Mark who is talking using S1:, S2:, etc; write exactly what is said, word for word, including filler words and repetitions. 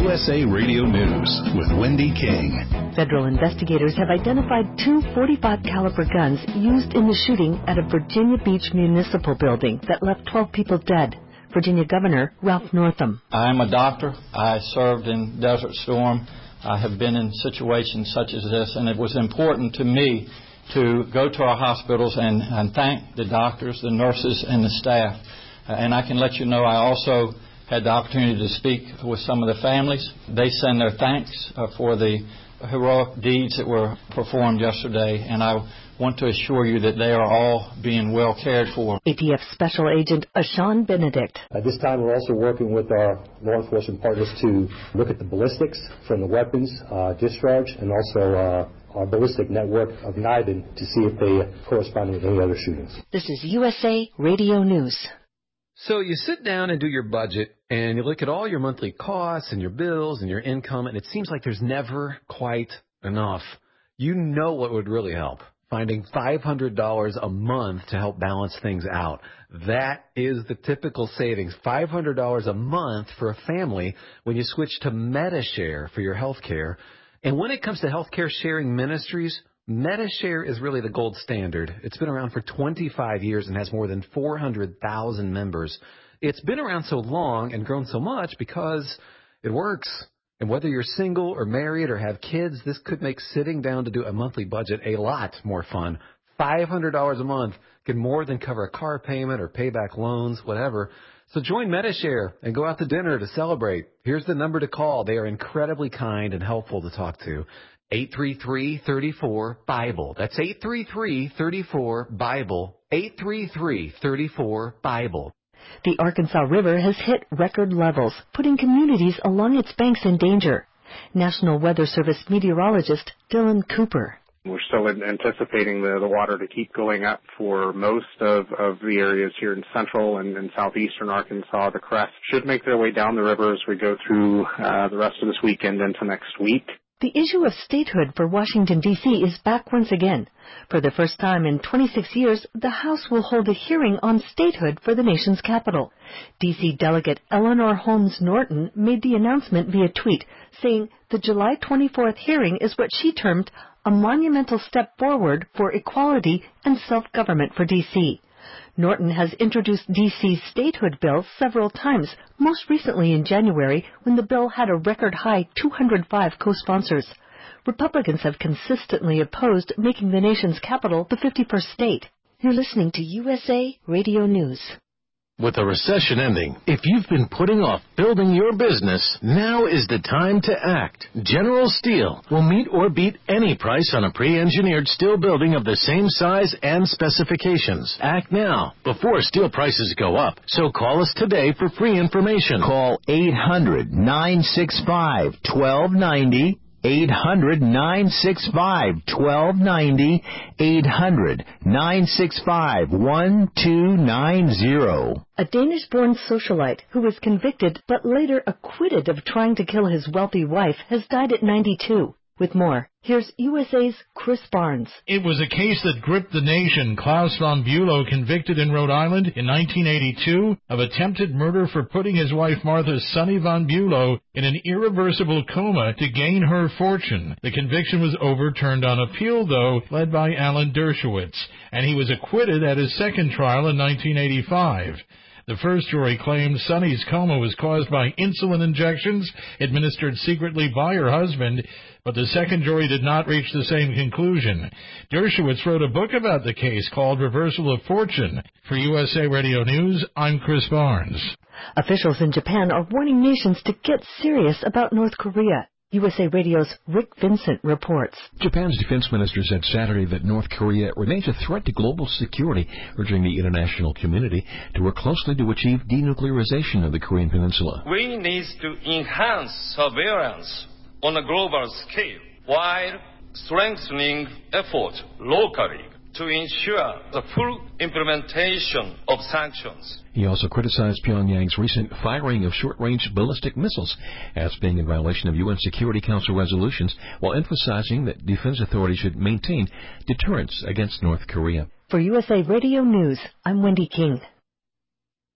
S1: U S A Radio News with Wendy King.
S2: Federal investigators have identified two forty-five caliber guns used in the shooting at a Virginia Beach municipal building that left twelve people dead. Virginia Governor Ralph Northam.
S3: I'm a doctor. I served in Desert Storm. I have been in situations such as this, and it was important to me to go to our hospitals and, and thank the doctors, the nurses, and the staff. Uh, and I can let you know I also had the opportunity to speak with some of the families. They send their thanks uh, for the heroic deeds that were performed yesterday, and I want to assure you that they are all being well cared for.
S2: A T F Special Agent Ashawn Benedict.
S4: At this time, we're also working with our law enforcement partners to look at the ballistics from the weapons uh, discharge, and also uh, our ballistic network of NIBIN to see if they correspond with any other shootings.
S2: This is U S A Radio News.
S5: So you sit down and do your budget, and you look at all your monthly costs and your bills and your income, and it seems like there's never quite enough. You know what would really help? Finding five hundred dollars a month to help balance things out. That is the typical savings, five hundred dollars a month for a family when you switch to Medi-Share for your health care. And when it comes to healthcare sharing ministries, Medi-Share is really the gold standard. It's been around for twenty-five years and has more than four hundred thousand members. It's been around so long and grown so much because it works. And whether you're single or married or have kids, this could make sitting down to do a monthly budget a lot more fun. five hundred dollars a month can more than cover a car payment or pay back loans, whatever. So join Medi-Share and go out to dinner to celebrate. Here's the number to call. They are incredibly kind and helpful to talk to. eight three three, three four, BIBLE. That's eight three three, three four, BIBLE. eight three three, three four, BIBLE.
S2: The Arkansas River has hit record levels, putting communities along its banks in danger. National Weather Service meteorologist Dylan Cooper.
S6: We're still anticipating the, the water to keep going up for most of, of the areas here in central and, and southeastern Arkansas. The crests should make their way down the river as we go through uh, the rest of this weekend into next week.
S2: The issue of statehood for Washington, D C is back once again. For the first time in twenty-six years, the House will hold a hearing on statehood for the nation's capital. D C Delegate Eleanor Holmes Norton made the announcement via tweet, saying the July twenty-fourth hearing is what she termed a monumental step forward for equality and self-government for D C Norton has introduced D C's statehood bill several times, most recently in January when the bill had a record-high two hundred five co-sponsors. Republicans have consistently opposed making the nation's capital the fifty-first state. You're listening to U S A Radio News.
S7: With the recession ending, if you've been putting off building your business, now is the time to act. General Steel will meet or beat any price on a pre-engineered steel building of the same size and specifications. Act now, before steel prices go up. So call us today for free information.
S8: Call eight hundred, nine six five, one two nine zero. eight hundred, nine six five, one two nine zero. eight hundred, nine six five, one two nine zero.
S2: A Danish-born socialite who was convicted but later acquitted of trying to kill his wealthy wife has died at ninety-two. With more, here's U S A's Chris Barnes.
S9: It was a case that gripped the nation. Klaus von Bülow, convicted in Rhode Island in nineteen eighty-two of attempted murder for putting his wife Martha Sonny von Bülow in an irreversible coma to gain her fortune. The conviction was overturned on appeal, though, led by Alan Dershowitz, and he was acquitted at his second trial in nineteen eighty-five. The first jury claimed Sonny's coma was caused by insulin injections administered secretly by her husband, but the second jury did not reach the same conclusion. Dershowitz wrote a book about the case called Reversal of Fortune. For U S A Radio News, I'm Chris Barnes.
S2: Officials in Japan are warning nations to get serious about North Korea. U S A Radio's Rick Vincent reports.
S10: Japan's defense minister said Saturday that North Korea remains a threat to global security, urging the international community to work closely to achieve denuclearization of the Korean Peninsula.
S11: We need to enhance surveillance on a global scale while strengthening efforts locally to ensure the full implementation of sanctions.
S10: He also criticized Pyongyang's recent firing of short-range ballistic missiles as being in violation of U N Security Council resolutions, while emphasizing that defense authorities should maintain deterrence against North Korea.
S2: For U S A Radio News, I'm Wendy King.